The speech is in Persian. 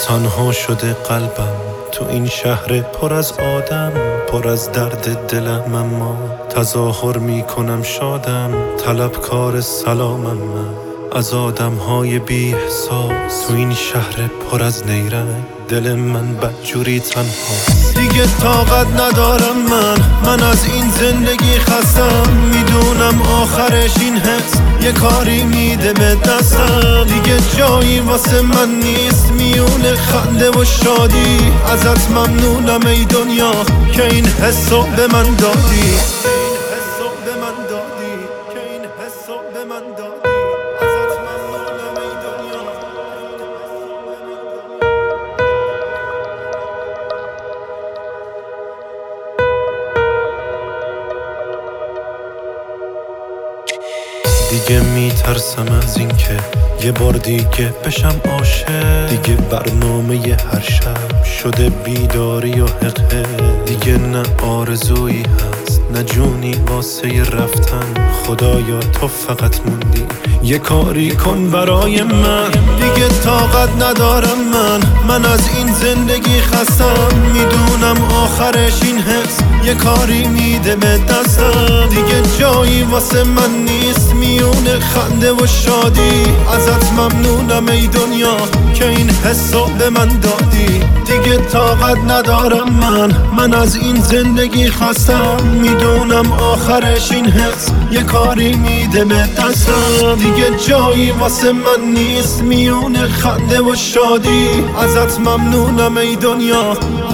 تنها شده قلبم تو این شهر پر از آدم، پر از درد دلم، اما تظاهر میکنم شادم، طلبکار سلامم من از آدمهای بی احساس. تو این شهر پر از نیرنگ دل من بدجوری تنها. دیگه طاقت ندارم من از این زندگی خستم، میدونم آخرش این حس یه کاری میده به دستم. دیگه جایی واسه من نیست میونه خنده و شادی، ازت ممنونم ای دنیا که این حسو به من دادی. دیگه میترسم از این که یه بار دیگه بشم عاشق، دیگه برنامه هر شب شده بیداری و حقه. دیگه نه آرزویی هست نه جونی واسه رفتن، خدایا تو فقط موندی یه کاری کن برای من. دیگه طاقت ندارم من از این زندگی خستم، میدونم آخرش این حس یه کاری میده به دستم. دیگه جایی واسه من نیست میونه خنده و شادی، ازت ممنونم ای دنیا که این حسو به من دادی. دیگه طاقت ندارم من از این زندگی خستم، میدونم آخرش این حس یه کاری میده به دستم. دیگه جایی واسه من نیست میونه خنده و شادی، ازت ممنونم ای دنیا